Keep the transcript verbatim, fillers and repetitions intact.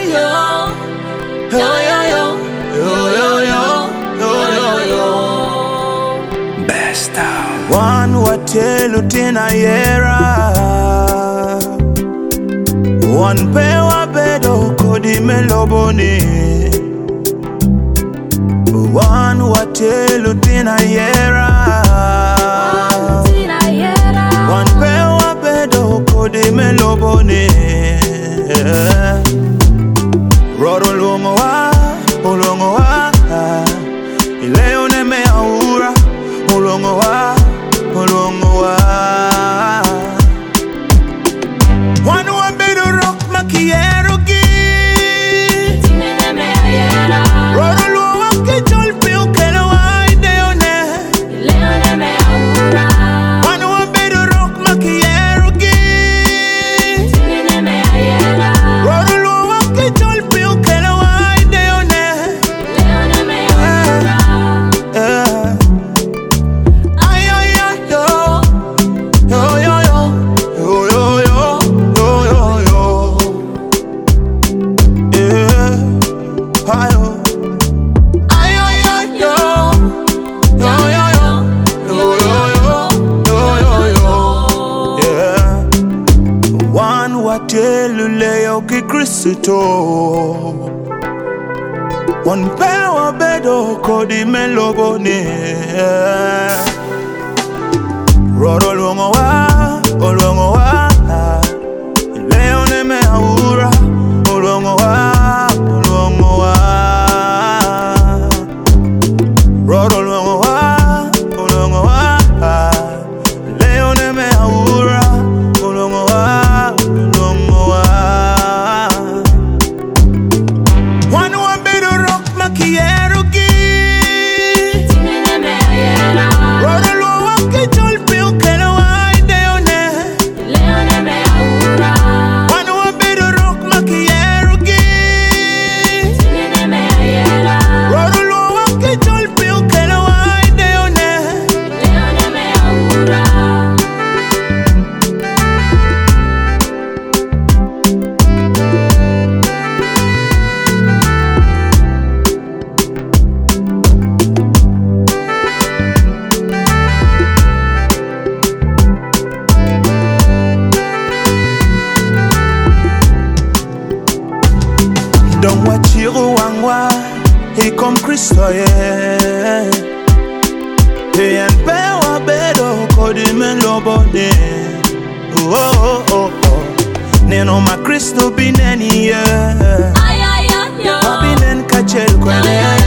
yo. Yo, yo, yo. Yo, yo, yo. Yo, yo, yo. Best out. One watelu tina yera. One pewa bedo kodi meloboni. One watelu tina yera. One pewa bedo kodi meloboni. Roro lungo wa, ulungo wa. Ileo neme aura, ulungo wa, ulungo wa. One wa bedo rock makiero gi. Roro lungo ke jolpe ukelo wa ideo ne. One wa bedo rock makiero gi. Roro lungo ke jolpe ukelo wa ideo ne. Ay ay ay yo. Yo yo yo. Yo yo yo. Yo yo yo. Yeah. Ay yo. Ay ay ay yo. Yo yo yo. Yo yo yo. Yo yo yo. Yeah. One watelu leo ki Kristo. One pewa bedo kodi meloboni. Roro lungo wa, ulungo wa. Leo neme aura, ulungo wa, ulungo wa. Roro lungo wa, ulungo wa. Leo neme aura, ulungo wa, ulungo wa. One wa bedo rock makiero gi. Roro lungo ke jolpe ukelo wa ideo ne. One wa bedo rock makiero gi. Roro lungo ke jolpe ukelo wa ideo ne. Don't watch you wangwa. Here come Kristo yeah. Hey and pewa bedo kodi meloboni. Oh oh oh oh. Neno ma Kristo bineni yeah. Ay ay ay yo. Wabinen kachel kwene.